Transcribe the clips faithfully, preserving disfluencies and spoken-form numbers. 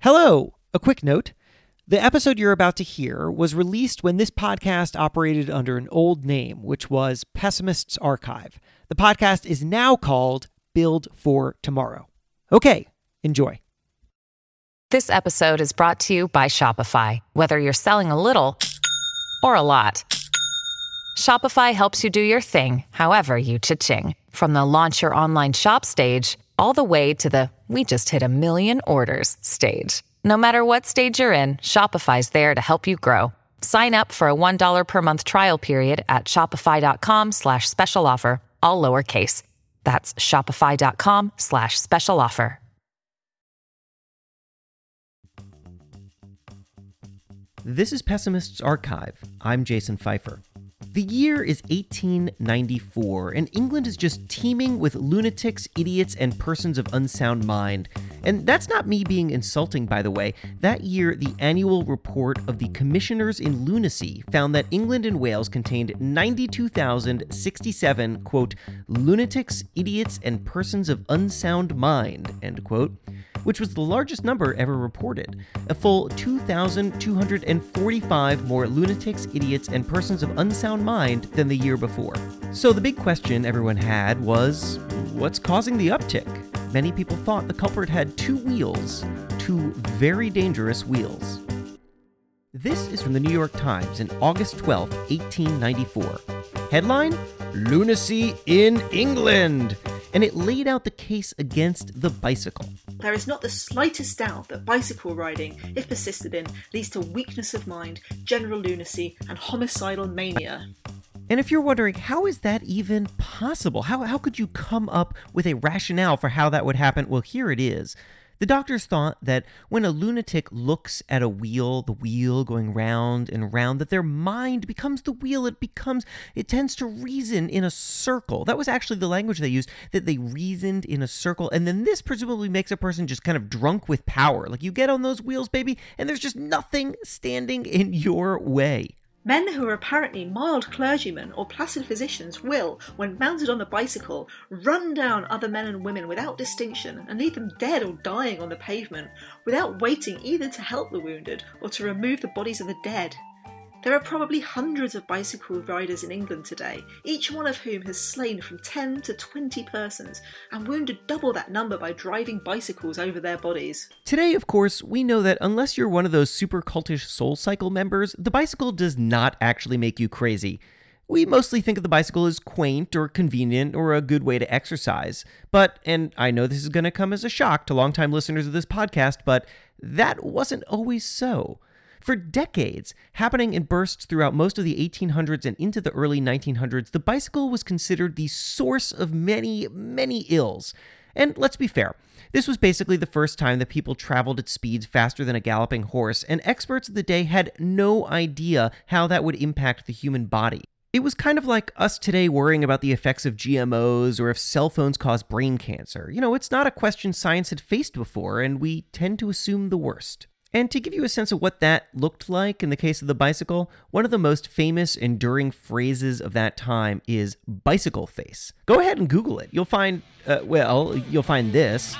Hello! A quick note. The episode you're about to hear was released when this podcast operated under an old name, which was Pessimist's Archive. The podcast is now called Build for Tomorrow. Okay, enjoy. This episode is brought to you by Shopify. Whether you're selling a little or a lot, Shopify helps you do your thing, however you cha-ching. From the launch your online shop stage, all the way to the we just hit a million orders stage. No matter what stage you're in, Shopify's there to help you grow. Sign up for a one dollar per month trial period at shopify.com slash special offer, all lowercase. That's shopify.com slash special offer. This is Pessimist's Archive. I'm Jason Pfeiffer. The year is eighteen ninety-four, and England is just teeming with lunatics, idiots, and persons of unsound mind. And that's not me being insulting, by the way. That year, the annual report of the Commissioners in Lunacy found that England and Wales contained ninety-two thousand sixty-seven, quote, lunatics, idiots, and persons of unsound mind, end quote, which was the largest number ever reported. A full two thousand two hundred forty-five more lunatics, idiots, and persons of unsound mind than the year before. So the big question everyone had was, what's causing the uptick? Many people thought the culprit had two wheels, two very dangerous wheels. This is from the New York Times in August twelfth, eighteen ninety-four. Headline, Lunacy in England. And it laid out the case against the bicycle. There is not the slightest doubt that bicycle riding, if persisted in, leads to weakness of mind, general lunacy, and homicidal mania. And if you're wondering, how is that even possible? How, how could you come up with a rationale for how that would happen? Well, here it is. The doctors thought that when a lunatic looks at a wheel, the wheel going round and round, that their mind becomes the wheel. It becomes, it tends to reason in a circle. That was actually the language they used, that they reasoned in a circle. And then this presumably makes a person just kind of drunk with power. Like you get on those wheels, baby, and there's just nothing standing in your way. Men who are apparently mild clergymen or placid physicians will, when mounted on a bicycle, run down other men and women without distinction and leave them dead or dying on the pavement without waiting either to help the wounded or to remove the bodies of the dead. There are probably hundreds of bicycle riders in England today, each one of whom has slain from ten to twenty persons and wounded double that number by driving bicycles over their bodies. Today, of course, we know that unless you're one of those super cultish SoulCycle members, the bicycle does not actually make you crazy. We mostly think of the bicycle as quaint or convenient or a good way to exercise. But, and I know this is going to come as a shock to longtime listeners of this podcast, but that wasn't always so. For decades, happening in bursts throughout most of the eighteen hundreds and into the early nineteen hundreds, the bicycle was considered the source of many, many ills. And let's be fair, this was basically the first time that people traveled at speeds faster than a galloping horse, and experts of the day had no idea how that would impact the human body. It was kind of like us today worrying about the effects of G M Os or if cell phones cause brain cancer. You know, it's not a question science had faced before, and we tend to assume the worst. And to give you a sense of what that looked like in the case of the bicycle, one of the most famous enduring phrases of that time is bicycle face. Go ahead and Google it. You'll find, uh, well, you'll find this.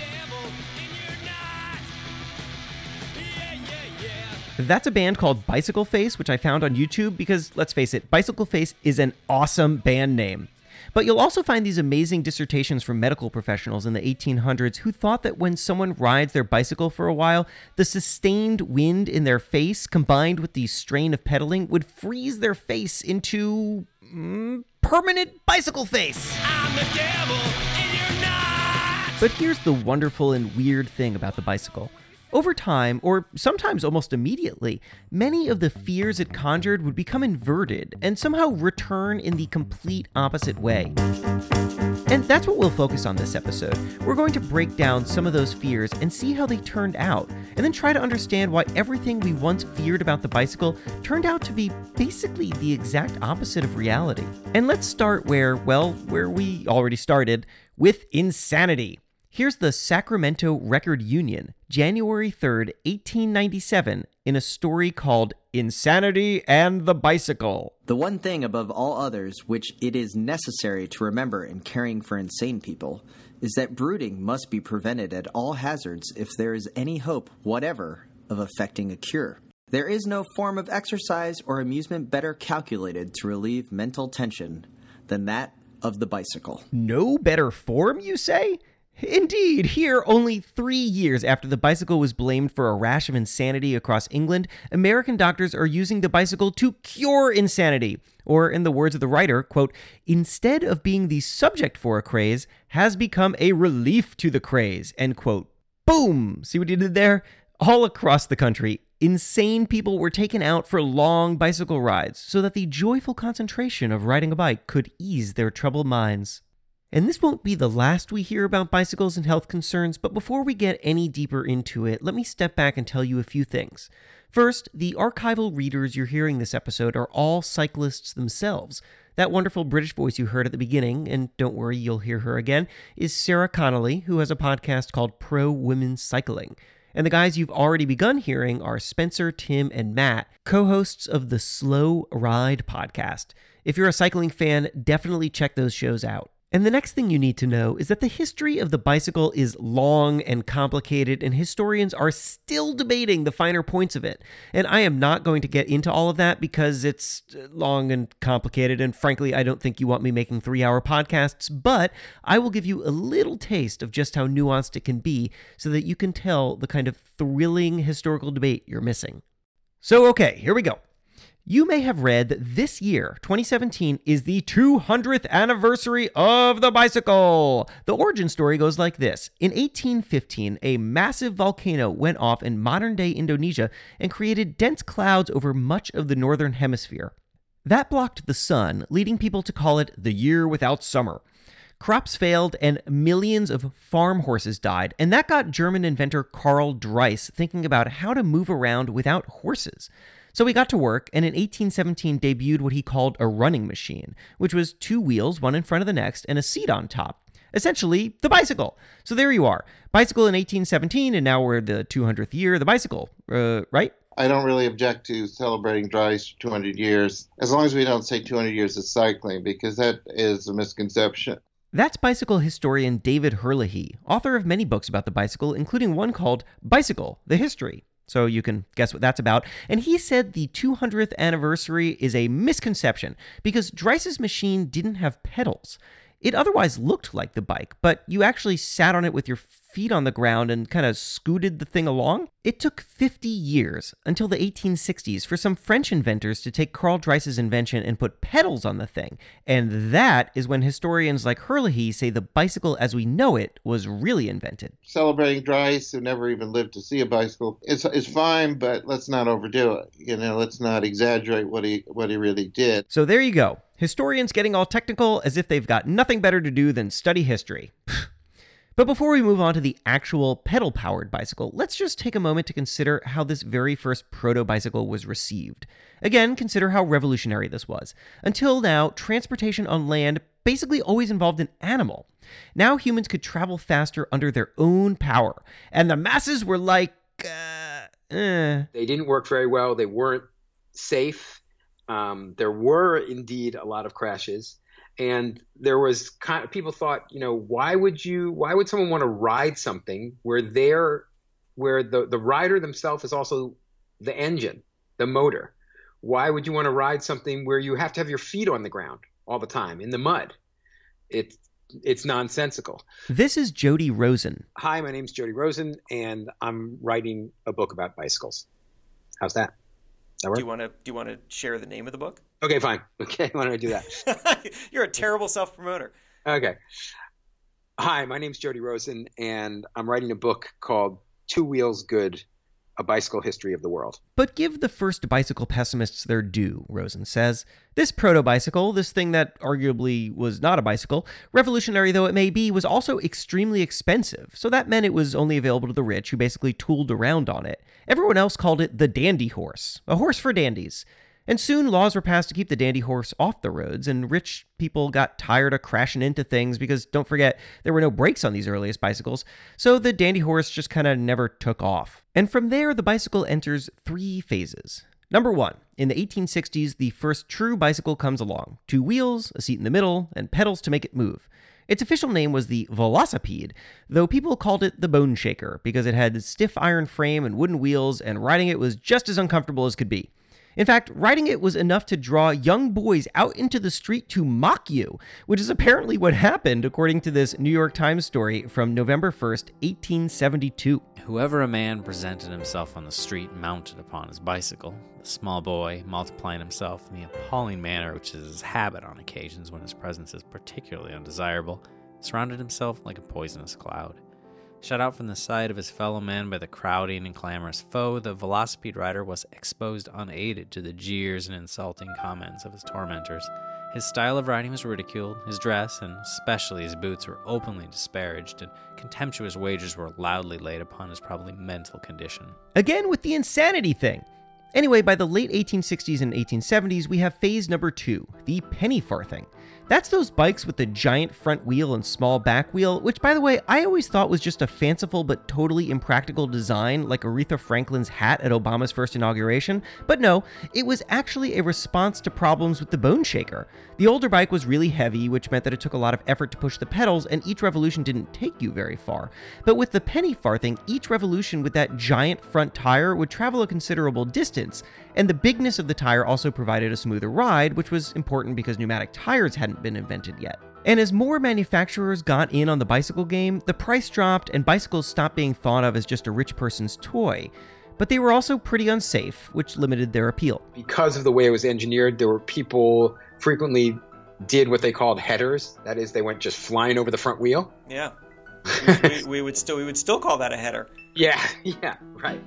That's a band called Bicycle Face, which I found on YouTube because, let's face it, Bicycle Face is an awesome band name. But you'll also find these amazing dissertations from medical professionals in the eighteen hundreds who thought that when someone rides their bicycle for a while, the sustained wind in their face combined with the strain of pedaling would freeze their face into mm, permanent bicycle face. I'm the devil and you're not. But here's the wonderful and weird thing about the bicycle. Over time, or sometimes almost immediately, many of the fears it conjured would become inverted and somehow return in the complete opposite way. And that's what we'll focus on this episode. We're going to break down some of those fears and see how they turned out, and then try to understand why everything we once feared about the bicycle turned out to be basically the exact opposite of reality. And let's start where, well, where we already started, with insanity. Here's the Sacramento Record Union, January third, eighteen ninety-seven, in a story called Insanity and the Bicycle. The one thing above all others which it is necessary to remember in caring for insane people is that brooding must be prevented at all hazards if there is any hope whatever of effecting a cure. There is no form of exercise or amusement better calculated to relieve mental tension than that of the bicycle. No better form, you say? Indeed, here, only three years after the bicycle was blamed for a rash of insanity across England, American doctors are using the bicycle to cure insanity. Or, in the words of the writer, quote, instead of being the subject for a craze, has become a relief to the craze, end quote. Boom! See what you did there? All across the country, insane people were taken out for long bicycle rides so that the joyful concentration of riding a bike could ease their troubled minds. And this won't be the last we hear about bicycles and health concerns, but before we get any deeper into it, let me step back and tell you a few things. First, the archival readers you're hearing this episode are all cyclists themselves. That wonderful British voice you heard at the beginning, and don't worry, you'll hear her again, is Sarah Connolly, who has a podcast called Pro Women's Cycling. And the guys you've already begun hearing are Spencer, Tim, and Matt, co-hosts of the Slow Ride podcast. If you're a cycling fan, definitely check those shows out. And the next thing you need to know is that the history of the bicycle is long and complicated, and historians are still debating the finer points of it. And I am not going to get into all of that because it's long and complicated, and frankly, I don't think you want me making three-hour podcasts, but I will give you a little taste of just how nuanced it can be so that you can tell the kind of thrilling historical debate you're missing. So, okay, here we go. You may have read that this year, twenty seventeen, is the two hundredth anniversary of the bicycle. The origin story goes like this. In eighteen fifteen, a massive volcano went off in modern-day Indonesia and created dense clouds over much of the northern hemisphere. That blocked the sun, leading people to call it the year without summer. Crops failed and millions of farm horses died, and that got German inventor Karl Dreiss thinking about how to move around without horses. So he got to work, and in eighteen seventeen debuted what he called a running machine, which was two wheels, one in front of the next, and a seat on top. Essentially, the bicycle. So there you are. Bicycle in eighteen seventeen, and now we're the two hundredth year of the bicycle, uh, right? I don't really object to celebrating Dreiss two hundred years, as long as we don't say two hundred years of cycling, because that is a misconception. That's bicycle historian David Herlihy, author of many books about the bicycle, including one called Bicycle, the History. So you can guess what that's about. And he said the two hundredth anniversary is a misconception because Dreiss's machine didn't have pedals. It otherwise looked like the bike, but you actually sat on it with your feet on the ground and kind of scooted the thing along. It took fifty years until the eighteen sixties for some French inventors to take Karl Dreiss's invention and put pedals on the thing. And that is when historians like Herlihy say the bicycle as we know it was really invented. Celebrating Dreiss, who never even lived to see a bicycle, is is fine, but let's not overdo it. You know, let's not exaggerate what he what he really did. So there you go. Historians getting all technical as if they've got nothing better to do than study history. But before we move on to the actual pedal-powered bicycle, let's just take a moment to consider how this very first proto-bicycle was received. Again, consider how revolutionary this was. Until now, transportation on land basically always involved an animal. Now humans could travel faster under their own power, and the masses were like, uh, eh. They didn't work very well. They weren't safe. Um, there were indeed a lot of crashes. And there was kind of, people thought, you know, why would you, why would someone want to ride something where they're, where the, the rider themselves is also the engine, the motor? Why would you want to ride something where you have to have your feet on the ground all the time in the mud? It's, it's nonsensical. This is Jody Rosen. Hi, my name's Jody Rosen, and I'm writing a book about bicycles. How's that? That work? Do you want to, do you want to share the name of the book? Okay, fine. Okay, why don't I do that? You're a terrible self-promoter. Okay. Hi, my name's Jody Rosen, and I'm writing a book called Two Wheels Good, A Bicycle History of the World. But give the first bicycle pessimists their due, Rosen says. This proto-bicycle, this thing that arguably was not a bicycle, revolutionary though it may be, was also extremely expensive. So that meant it was only available to the rich who basically tooled around on it. Everyone else called it the dandy horse, a horse for dandies. And soon laws were passed to keep the dandy horse off the roads, and rich people got tired of crashing into things because, don't forget, there were no brakes on these earliest bicycles, so the dandy horse just kind of never took off. And from there, the bicycle enters three phases. Number one, in the eighteen sixties, the first true bicycle comes along. Two wheels, a seat in the middle, and pedals to make it move. Its official name was the Velocipede, though people called it the Bone Shaker because it had a stiff iron frame and wooden wheels, and riding it was just as uncomfortable as could be. In fact, riding it was enough to draw young boys out into the street to mock you, which is apparently what happened, according to this New York Times story from November first, eighteen seventy-two. Whoever a man presented himself on the street mounted upon his bicycle, the small boy multiplying himself in the appalling manner which is his habit on occasions when his presence is particularly undesirable, surrounded himself like a poisonous cloud. Shut out from the sight of his fellow men by the crowding and clamorous foe, the velocipede rider was exposed unaided to the jeers and insulting comments of his tormentors. His style of riding was ridiculed, his dress, and especially his boots, were openly disparaged, and contemptuous wagers were loudly laid upon his probably mental condition. Again with the insanity thing. Anyway, by the late eighteen sixties and eighteen seventies, we have phase number two, the penny farthing. That's those bikes with the giant front wheel and small back wheel, which, by the way, I always thought was just a fanciful but totally impractical design like Aretha Franklin's hat at Obama's first inauguration. But no, it was actually a response to problems with the Bone Shaker. The older bike was really heavy, which meant that it took a lot of effort to push the pedals, and each revolution didn't take you very far. But with the penny farthing, each revolution with that giant front tire would travel a considerable distance, and the bigness of the tire also provided a smoother ride, which was important because pneumatic tires hadn't been invented yet. And as more manufacturers got in on the bicycle game, the price dropped and bicycles stopped being thought of as just a rich person's toy. But they were also pretty unsafe, which limited their appeal. Because of the way it was engineered, there were people frequently did what they called headers. That is, they went just flying over the front wheel. Yeah. we, we, we would still we would still call that a header. Yeah, yeah, right.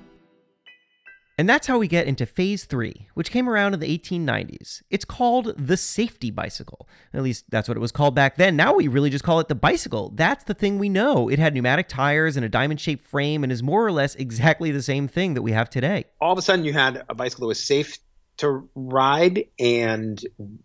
And that's how we get into phase three, which came around in the eighteen nineties. It's called the safety bicycle. At least that's what it was called back then. Now we really just call it the bicycle. That's the thing we know. It had pneumatic tires and a diamond-shaped frame and is more or less exactly the same thing that we have today. All of a sudden you had a bicycle that was safe to ride and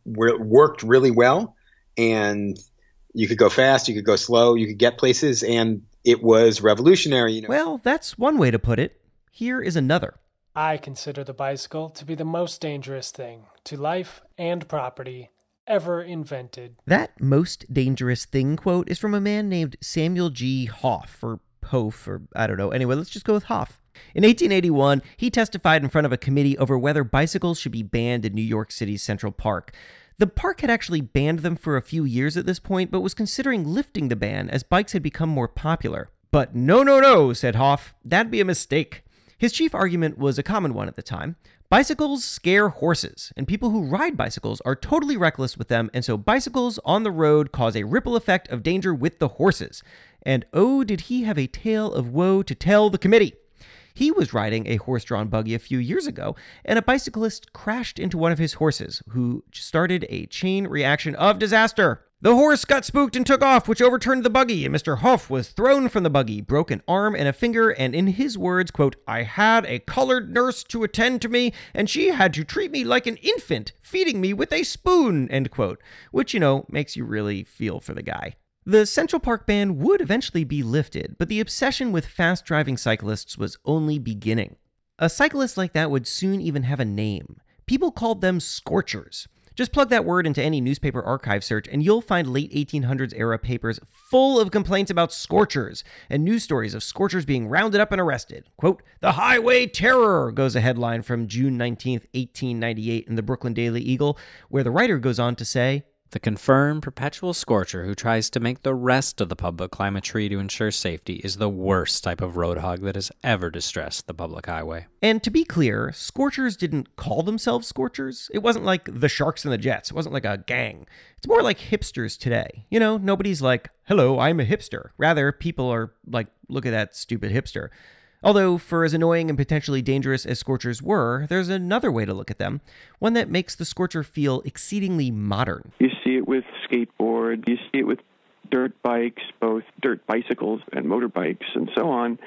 worked really well. And you could go fast, you could go slow, you could get places, and it was revolutionary. You know? Well, that's one way to put it. Here is another. I consider the bicycle to be the most dangerous thing to life and property ever invented. That most dangerous thing quote is from a man named Samuel G. Hoff, or Hof, or I don't know. Anyway, let's just go with Hoff. In eighteen eighty-one, he testified in front of a committee over whether bicycles should be banned in New York City's Central Park. The park had actually banned them for a few years at this point, but was considering lifting the ban as bikes had become more popular. But no, no, no, said Hoff. That'd be a mistake. His chief argument was a common one at the time. Bicycles scare horses, and people who ride bicycles are totally reckless with them, and so bicycles on the road cause a ripple effect of danger with the horses. And oh, did he have a tale of woe to tell the committee. He was riding a horse-drawn buggy a few years ago, and a bicyclist crashed into one of his horses, who started a chain reaction of disaster. The horse got spooked and took off, which overturned the buggy, and Mister Hoff was thrown from the buggy, broke an arm and a finger, and in his words, quote, I had a colored nurse to attend to me, and she had to treat me like an infant, feeding me with a spoon, end quote, which, you know, makes you really feel for the guy. The Central Park ban would eventually be lifted, but the obsession with fast-driving cyclists was only beginning. A cyclist like that would soon even have a name. People called them scorchers. Just plug that word into any newspaper archive search, and you'll find late eighteen hundreds era papers full of complaints about scorchers, and news stories of scorchers being rounded up and arrested. Quote, "The Highway Terror," goes a headline from June nineteenth, eighteen ninety-eight in the Brooklyn Daily Eagle, where the writer goes on to say, the confirmed perpetual scorcher who tries to make the rest of the public climb a tree to ensure safety is the worst type of road hog that has ever distressed the public highway. And to be clear, scorchers didn't call themselves scorchers. It wasn't like the Sharks and the Jets. It wasn't like a gang. It's more like hipsters today. You know, nobody's like, hello, I'm a hipster. Rather, people are like, look at that stupid hipster. Although, for as annoying and potentially dangerous as scorchers were, there's another way to look at them, one that makes the scorcher feel exceedingly modern. You see it with skateboard, you see it with dirt bikes, both dirt bicycles and motorbikes and so on,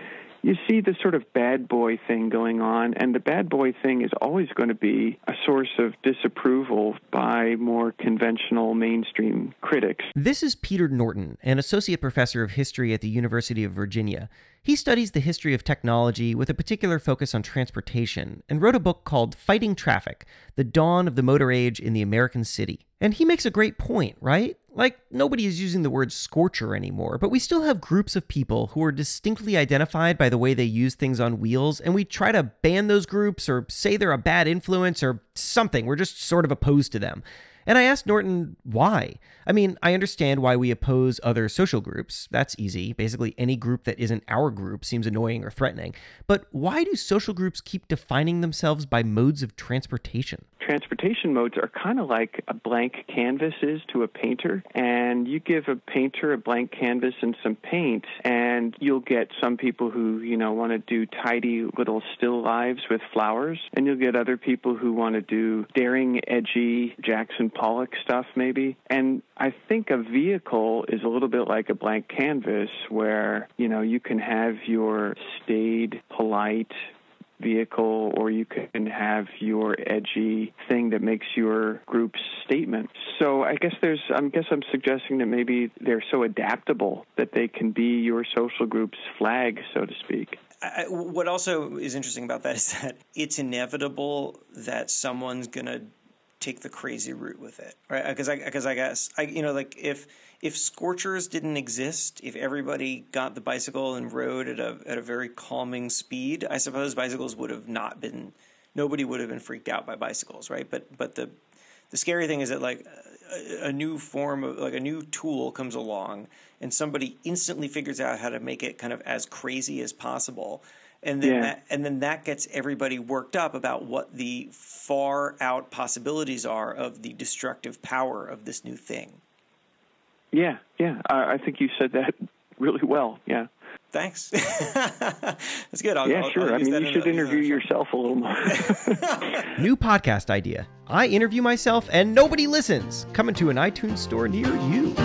you see the sort of bad boy thing going on, and the bad boy thing is always going to be a source of disapproval by more conventional mainstream critics. This is Peter Norton, an associate professor of history at the University of Virginia. He studies the history of technology with a particular focus on transportation and wrote a book called Fighting Traffic: The Dawn of the Motor Age in the American City. And he makes a great point, right? Like, nobody is using the word scorcher anymore, but we still have groups of people who are distinctly identified by the way they use things on wheels, and we try to ban those groups or say they're a bad influence or something. We're just sort of opposed to them. And I asked Norton why. I mean, I understand why we oppose other social groups. That's easy. Basically, any group that isn't our group seems annoying or threatening. But why do social groups keep defining themselves by modes of transportation? Transportation modes are kind of like a blank canvas is to a painter. And you give a painter a blank canvas and some paint, and you'll get some people who, you know, want to do tidy little still lives with flowers. And you'll get other people who want to do daring, edgy Jackson Pollock stuff, maybe. And I think a vehicle is a little bit like a blank canvas where, you know, you can have your staid, polite vehicle, or you can have your edgy thing that makes your group's statement. So I guess there's, I guess I'm suggesting that maybe they're so adaptable that they can be your social group's flag, so to speak. I, what also is interesting about that is that it's inevitable that someone's going to take the crazy route with it, right? Because I, because I guess, I, you know, like if if scorchers didn't exist, if everybody got the bicycle and rode at a at a very calming speed, I suppose bicycles would have not been, nobody would have been freaked out by bicycles, right? But but the the scary thing is that like a, a new form of, like a new tool comes along and somebody instantly figures out how to make it kind of as crazy as possible. And then, yeah. that, and then that gets everybody worked up about what the far out possibilities are of the destructive power of this new thing. Yeah, yeah. I, I think you said that really well. Yeah. Thanks. That's good. I'll, yeah, I'll, sure. I'll I mean, you should interview yourself a little more. New podcast idea. I interview myself and nobody listens. Coming to an iTunes store near you.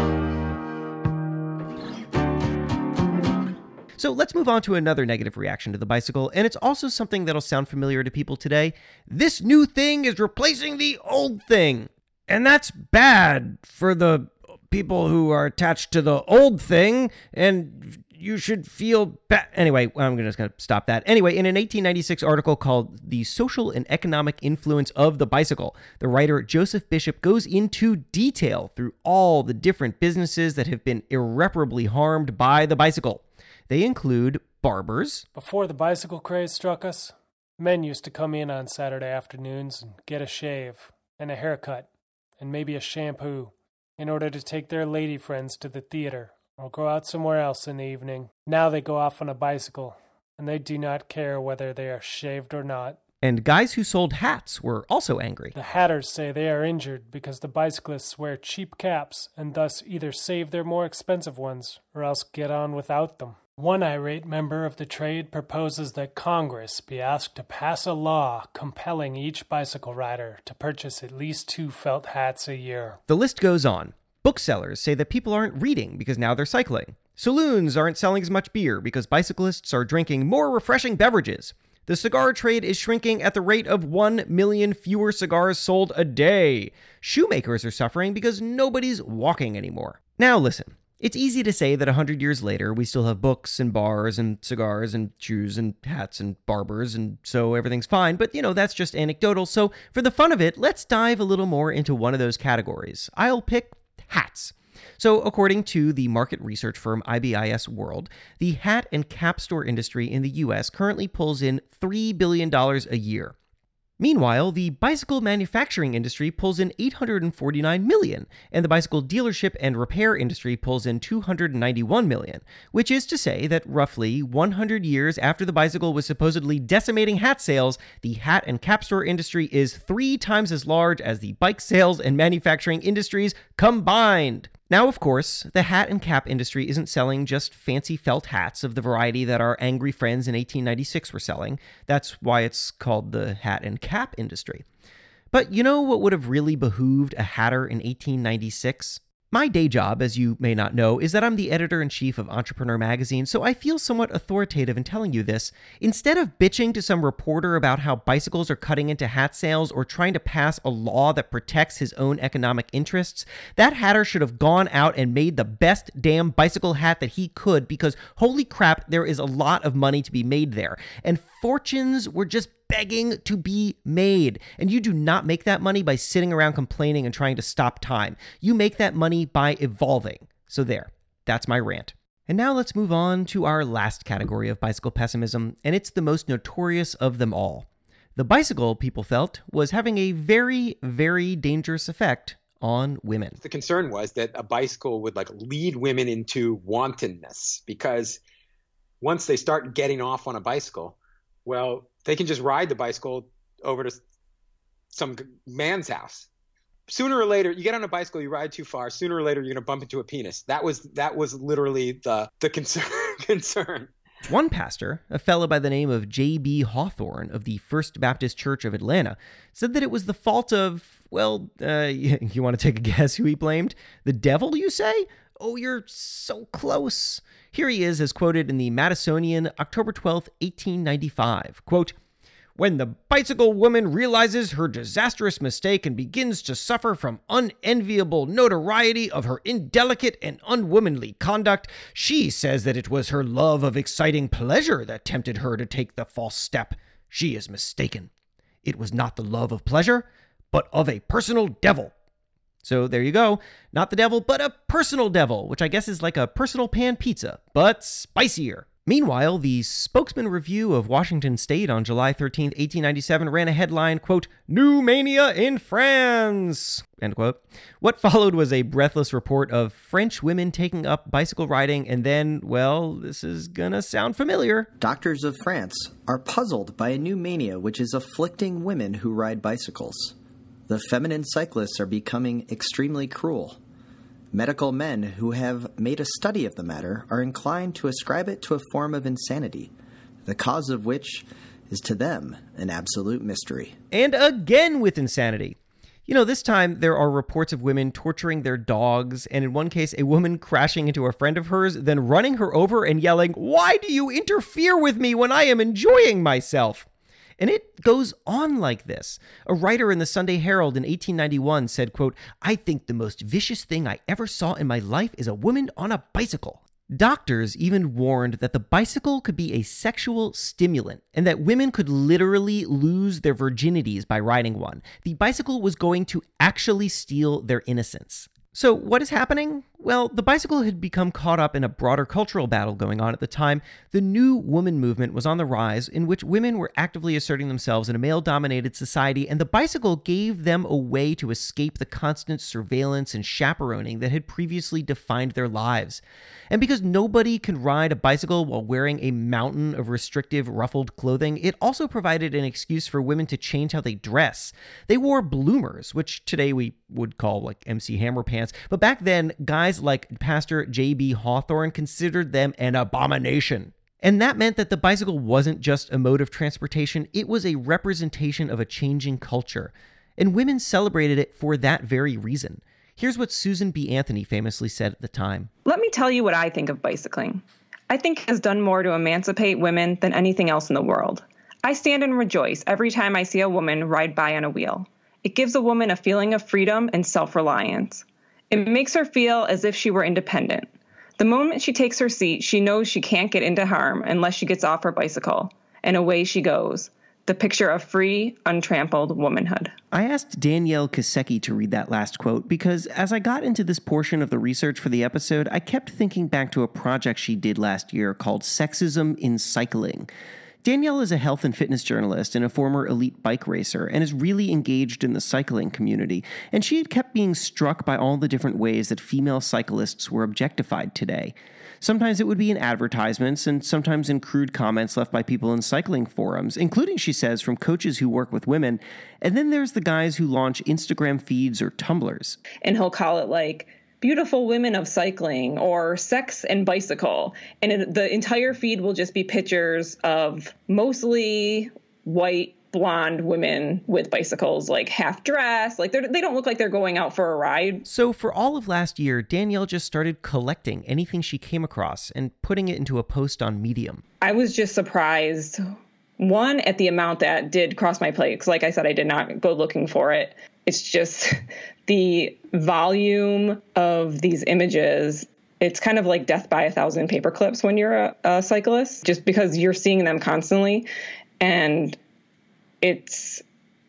So let's move on to another negative reaction to the bicycle, and it's also something that'll sound familiar to people today. This new thing is replacing the old thing. And that's bad for the people who are attached to the old thing, and you should feel bad. Anyway, I'm just going to stop that. Anyway, in an eighteen ninety-six article called The Social and Economic Influence of the Bicycle, the writer Joseph Bishop goes into detail through all the different businesses that have been irreparably harmed by the bicycle. They include barbers. Before the bicycle craze struck us, men used to come in on Saturday afternoons and get a shave and a haircut and maybe a shampoo in order to take their lady friends to the theater or go out somewhere else in the evening. Now they go off on a bicycle, and they do not care whether they are shaved or not. And guys who sold hats were also angry. The hatters say they are injured because the bicyclists wear cheap caps and thus either save their more expensive ones or else get on without them. One irate member of the trade proposes that Congress be asked to pass a law compelling each bicycle rider to purchase at least two felt hats a year. The list goes on. Booksellers say that people aren't reading because now they're cycling. Saloons aren't selling as much beer because bicyclists are drinking more refreshing beverages. The cigar trade is shrinking at the rate of one million fewer cigars sold a day. Shoemakers are suffering because nobody's walking anymore. Now listen. It's easy to say that one hundred years later, we still have books and bars and cigars and shoes and hats and barbers, and so everything's fine. But, you know, that's just anecdotal. So for the fun of it, let's dive a little more into one of those categories. I'll pick hats. So according to the market research firm I B I S World, the hat and cap store industry in the U S currently pulls in three billion dollars a year. Meanwhile, the bicycle manufacturing industry pulls in eight hundred forty-nine million dollars, and the bicycle dealership and repair industry pulls in two hundred ninety-one million dollars, which is to say that roughly one hundred years after the bicycle was supposedly decimating hat sales, the hat and cap store industry is three times as large as the bike sales and manufacturing industries combined. Now, of course, the hat and cap industry isn't selling just fancy felt hats of the variety that our angry friends in eighteen ninety-six were selling. That's why it's called the hat and cap industry. But you know what would have really behooved a hatter in eighteen ninety-six? My day job, as you may not know, is that I'm the editor-in-chief of Entrepreneur Magazine, so I feel somewhat authoritative in telling you this. Instead of bitching to some reporter about how bicycles are cutting into hat sales or trying to pass a law that protects his own economic interests, that hatter should have gone out and made the best damn bicycle hat that he could, because holy crap, there is a lot of money to be made there. And fortunes were just begging to be made. And you do not make that money by sitting around complaining and trying to stop time. You make that money by evolving. So there, that's my rant. And now let's move on to our last category of bicycle pessimism, and it's the most notorious of them all. The bicycle, people felt, was having a very, very dangerous effect on women. The concern was that a bicycle would like lead women into wantonness, because once they start getting off on a bicycle, well, they can just ride the bicycle over to some man's house. Sooner or later, you get on a bicycle, you ride too far. Sooner or later, you're going to bump into a penis. That was that was literally the the concern. concern. One pastor, a fellow by the name of J B Hawthorne of the First Baptist Church of Atlanta, said that it was the fault of, well, uh, you want to take a guess who he blamed? The devil, you say? Oh, you're so close. Here he is, as quoted in the Madisonian, October twelfth, eighteen ninety-five. Quote, "When the bicycle woman realizes her disastrous mistake and begins to suffer from unenviable notoriety of her indelicate and unwomanly conduct, she says that it was her love of exciting pleasure that tempted her to take the false step. She is mistaken. It was not the love of pleasure, but of a personal devil." So there you go. Not the devil, but a personal devil, which I guess is like a personal pan pizza, but spicier. Meanwhile, the Spokesman Review of Washington State on July thirteenth, eighteen ninety-seven ran a headline, quote, "New Mania in France," end quote. What followed was a breathless report of French women taking up bicycle riding, and then, well, this is gonna sound familiar. Doctors of France are puzzled by a new mania which is afflicting women who ride bicycles. The feminine cyclists are becoming extremely cruel. Medical men who have made a study of the matter are inclined to ascribe it to a form of insanity, the cause of which is to them an absolute mystery. And again with insanity. You know, this time there are reports of women torturing their dogs, and in one case, a woman crashing into a friend of hers, then running her over and yelling, "Why do you interfere with me when I am enjoying myself?" And it goes on like this. A writer in the Sunday Herald in eighteen ninety-one said, quote, "I think the most vicious thing I ever saw in my life is a woman on a bicycle." Doctors even warned that the bicycle could be a sexual stimulant and that women could literally lose their virginities by riding one. The bicycle was going to actually steal their innocence. So what is happening? Well, the bicycle had become caught up in a broader cultural battle going on at the time. The New Woman movement was on the rise, in which women were actively asserting themselves in a male-dominated society, and the bicycle gave them a way to escape the constant surveillance and chaperoning that had previously defined their lives. And because nobody can ride a bicycle while wearing a mountain of restrictive, ruffled clothing, it also provided an excuse for women to change how they dress. They wore bloomers, which today we would call like M C Hammer pants, but back then, guys like Pastor J B Hawthorne considered them an abomination. And that meant that the bicycle wasn't just a mode of transportation, it was a representation of a changing culture. And women celebrated it for that very reason. Here's what Susan B. Anthony famously said at the time. "Let me tell you what I think of bicycling. I think it has done more to emancipate women than anything else in the world. I stand and rejoice every time I see a woman ride by on a wheel. It gives a woman a feeling of freedom and self-reliance. It makes her feel as if she were independent. The moment she takes her seat, she knows she can't get into harm unless she gets off her bicycle. And away she goes. The picture of free, untrampled womanhood." I asked Danielle Kasecki to read that last quote because as I got into this portion of the research for the episode, I kept thinking back to a project she did last year called Sexism in Cycling. Danielle is a health and fitness journalist and a former elite bike racer and is really engaged in the cycling community, and she had kept being struck by all the different ways that female cyclists were objectified today. Sometimes it would be in advertisements and sometimes in crude comments left by people in cycling forums, including, she says, from coaches who work with women. And then there's the guys who launch Instagram feeds or Tumblrs. And he'll call it like beautiful women of cycling or sex and bicycle. And it, the entire feed will just be pictures of mostly white blonde women with bicycles, like half dressed. Like, they don't look like they're going out for a ride. So for all of last year, Danielle just started collecting anything she came across and putting it into a post on Medium. I was just surprised, one, at the amount that did cross my plate. Because like I said, I did not go looking for it. It's just the volume of these images. It's kind of like death by a thousand paper clips when you're a, a cyclist, just because you're seeing them constantly. And it's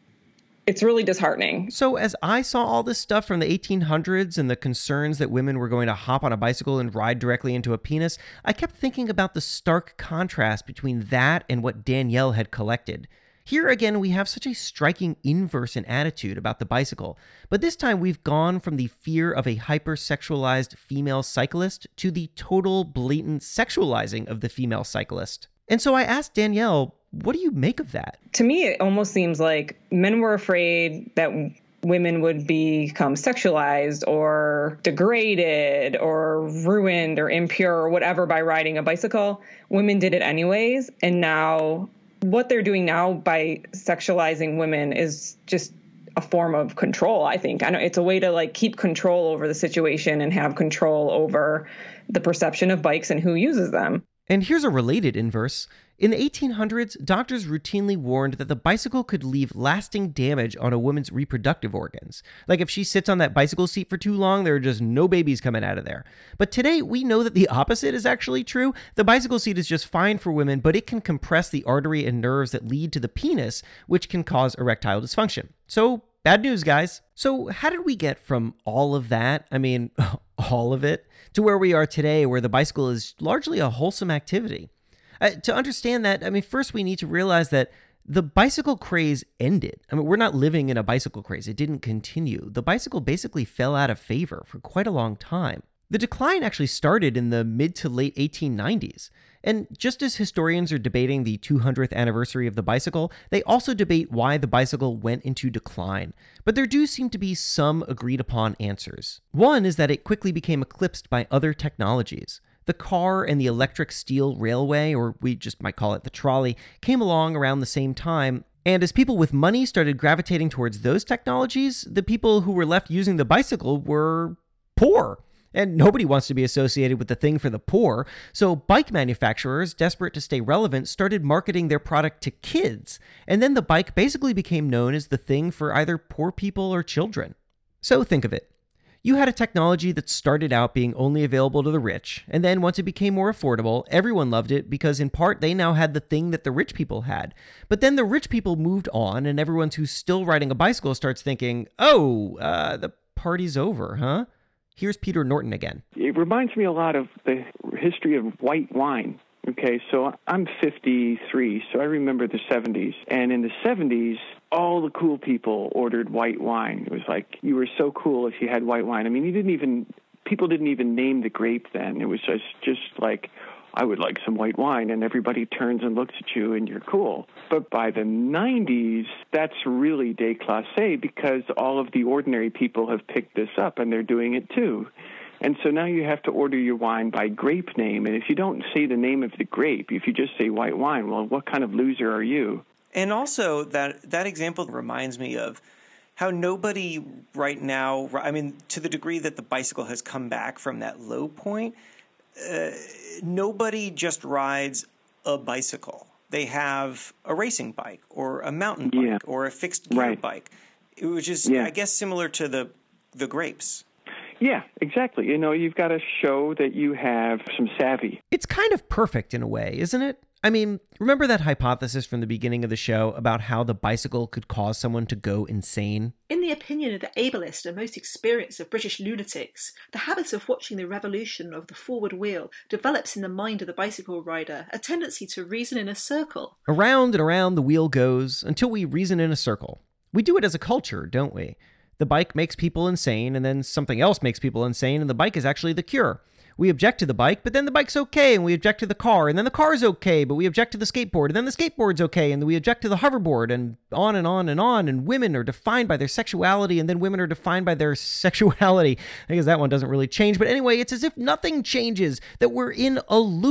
it's really disheartening. So as I saw all this stuff from the eighteen hundreds and the concerns that women were going to hop on a bicycle and ride directly into a penis, I kept thinking about the stark contrast between that and what Danielle had collected. Here again, we have such a striking inverse in attitude about the bicycle, but this time we've gone from the fear of a hypersexualized female cyclist to the total blatant sexualizing of the female cyclist. And so I asked Danielle, what do you make of that? To me, it almost seems like men were afraid that women would become sexualized or degraded or ruined or impure or whatever by riding a bicycle. Women did it anyways. And now what they're doing now by sexualizing women is just a form of control, I think. I know it's a way to like keep control over the situation and have control over the perception of bikes and who uses them. And here's a related inverse. In the eighteen hundreds, doctors routinely warned that the bicycle could leave lasting damage on a woman's reproductive organs. Like if she sits on that bicycle seat for too long, there are just no babies coming out of there. But today, we know that the opposite is actually true. The bicycle seat is just fine for women, but it can compress the artery and nerves that lead to the penis, which can cause erectile dysfunction. So, bad news, guys. So, how did we get from all of that, I mean, all of it, to where we are today, where the bicycle is largely a wholesome activity? Uh, to understand that, I mean, first we need to realize that the bicycle craze ended. I mean, we're not living in a bicycle craze. It didn't continue. The bicycle basically fell out of favor for quite a long time. The decline actually started in the mid to late eighteen nineties. And just as historians are debating the two hundredth anniversary of the bicycle, they also debate why the bicycle went into decline. But there do seem to be some agreed upon answers. One is that it quickly became eclipsed by other technologies. The car and the electric steel railway, or we just might call it the trolley, came along around the same time. And as people with money started gravitating towards those technologies, the people who were left using the bicycle were poor. And nobody wants to be associated with the thing for the poor. So bike manufacturers, desperate to stay relevant, started marketing their product to kids. And then the bike basically became known as the thing for either poor people or children. So think of it. You had a technology that started out being only available to the rich, and then once it became more affordable, everyone loved it because in part they now had the thing that the rich people had. But then the rich people moved on, and everyone who's still riding a bicycle starts thinking, oh, uh, the party's over, huh? Here's Peter Norton again. It reminds me a lot of the history of white wine. Okay, so I'm fifty-three, so I remember the seventies. And in the seventies, all the cool people ordered white wine. It was like you were so cool if you had white wine. I mean, you didn't even, people didn't even name the grape then. It was just, just like, I would like some white wine, and everybody turns and looks at you, and you're cool. But by the nineties, that's really déclassé because all of the ordinary people have picked this up, and they're doing it too. And so now you have to order your wine by grape name. And if you don't say the name of the grape, if you just say white wine, well, what kind of loser are you? And also, that, that example reminds me of how nobody right now, I mean, to the degree that the bicycle has come back from that low point, uh, nobody just rides a bicycle. They have a racing bike or a mountain bike yeah. or a fixed gear right. bike, which is, yeah. I guess, similar to the the grapes. Yeah, exactly. You know, you've got to show that you have some savvy. It's kind of perfect in a way, isn't it? I mean, remember that hypothesis from the beginning of the show about how the bicycle could cause someone to go insane? In the opinion of the ablest and most experienced of British lunatics, the habit of watching the revolution of the forward wheel develops in the mind of the bicycle rider a tendency to reason in a circle. Around and around the wheel goes until we reason in a circle. We do it as a culture, don't we? The bike makes people insane, and then something else makes people insane, and the bike is actually the cure. We object to the bike, but then the bike's okay, and we object to the car, and then the car's okay, but we object to the skateboard, and then the skateboard's okay, and then we object to the hoverboard, and on and on and on, and women are defined by their sexuality, and then women are defined by their sexuality. I guess that one doesn't really change, but anyway, it's as if nothing changes, that we're in a loop.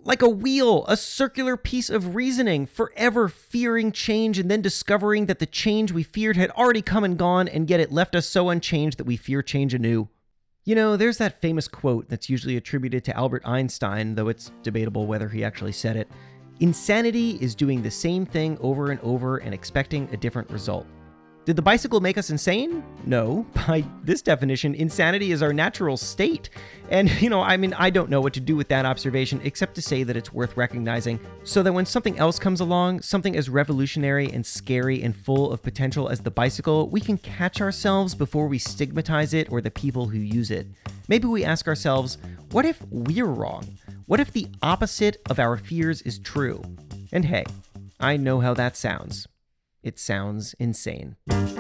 Like a wheel, a circular piece of reasoning, forever fearing change and then discovering that the change we feared had already come and gone, and yet it left us so unchanged that we fear change anew. You know, there's that famous quote that's usually attributed to Albert Einstein, though it's debatable whether he actually said it. Insanity is doing the same thing over and over and expecting a different result. Did the bicycle make us insane? No. By this definition, insanity is our natural state. And, you know, I mean, I don't know what to do with that observation except to say that it's worth recognizing so that when something else comes along, something as revolutionary and scary and full of potential as the bicycle, we can catch ourselves before we stigmatize it or the people who use it. Maybe we ask ourselves, what if we're wrong? What if the opposite of our fears is true? And hey, I know how that sounds. It sounds insane.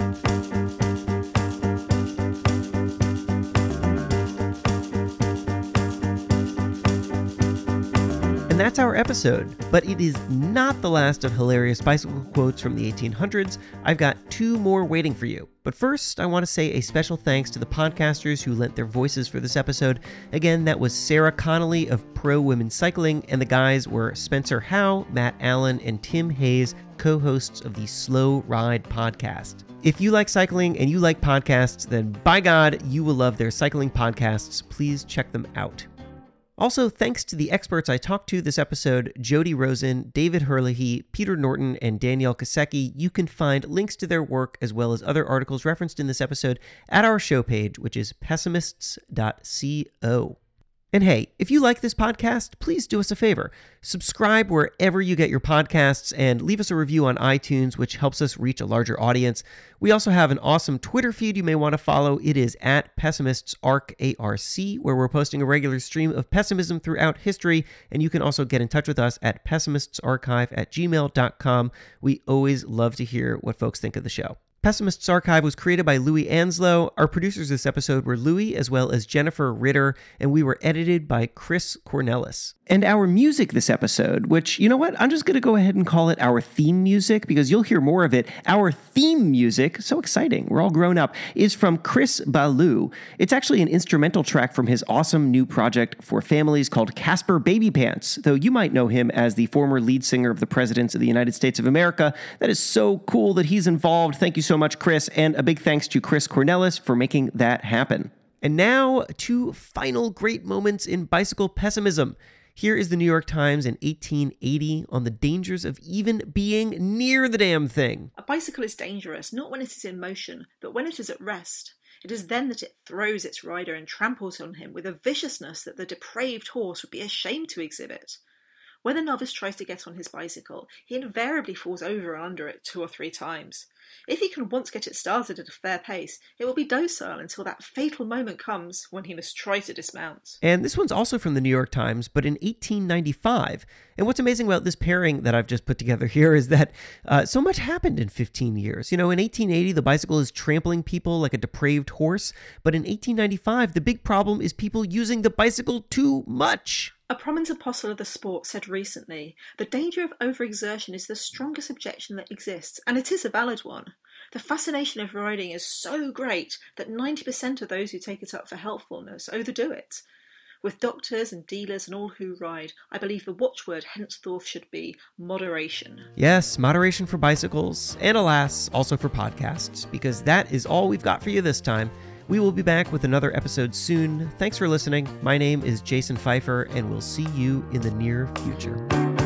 And that's our episode, but it is not the last of hilarious bicycle quotes from the eighteen hundreds. I've got two more waiting for you. But first, I want to say a special thanks to the podcasters who lent their voices for this episode. Again, that was Sarah Connolly of Pro Women Cycling, and the guys were Spencer Howe, Matt Allen, and Tim Hayes, co-hosts of the Slow Ride podcast. If you like cycling and you like podcasts, then by God, you will love their cycling podcasts. Please check them out. Also, thanks to the experts I talked to this episode, Jody Rosen, David Herlihy, Peter Norton, and Danielle Kasecki. You can find links to their work as well as other articles referenced in this episode at our show page, which is pessimists dot co. And hey, if you like this podcast, please do us a favor. Subscribe wherever you get your podcasts and leave us a review on iTunes, which helps us reach a larger audience. We also have an awesome Twitter feed you may want to follow. It is at PessimistsArc, A R C, where we're posting a regular stream of pessimism throughout history. And you can also get in touch with us at pessimistsarchive at gmail dot com. We always love to hear what folks think of the show. Pessimists Archive was created by Louis Anslow. Our producers this episode were Louis as well as Jennifer Ritter, and we were edited by Chris Cornelis. And our music this episode, which, you know what, I'm just going to go ahead and call it our theme music because you'll hear more of it. Our theme music, so exciting, we're all grown up, is from Chris Ballou. It's actually an instrumental track from his awesome new project for families called Casper Baby Pants, though you might know him as the former lead singer of the Presidents of the United States of America. That is so cool that he's involved. Thank you so much, Chris, and a big thanks to Chris Cornelis for making that happen. And now, two final great moments in bicycle pessimism. Here is the New York Times in eighteen eighty on the dangers of even being near the damn thing. A bicycle is dangerous, not when it is in motion, but when it is at rest. It is then that it throws its rider and tramples on him with a viciousness that the depraved horse would be ashamed to exhibit. When the novice tries to get on his bicycle, he invariably falls over and under it two or three times. If he can once get it started at a fair pace, it will be docile until that fatal moment comes when he must try to dismount. And this one's also from the New York Times, but in eighteen ninety-five. And what's amazing about this pairing that I've just put together here is that uh, so much happened in fifteen years. You know, in eighteen eighty, the bicycle is trampling people like a depraved horse. But in eighteen ninety-five, the big problem is people using the bicycle too much. A prominent apostle of the sport said recently, "The danger of overexertion is the strongest objection that exists, and it is a valid one. The fascination of riding is so great that ninety percent of those who take it up for healthfulness overdo it. With doctors and dealers and all who ride, I believe the watchword henceforth should be moderation." Yes, moderation for bicycles, and alas, also for podcasts, because that is all we've got for you this time. We will be back with another episode soon. Thanks for listening. My name is Jason Pfeiffer, and we'll see you in the near future.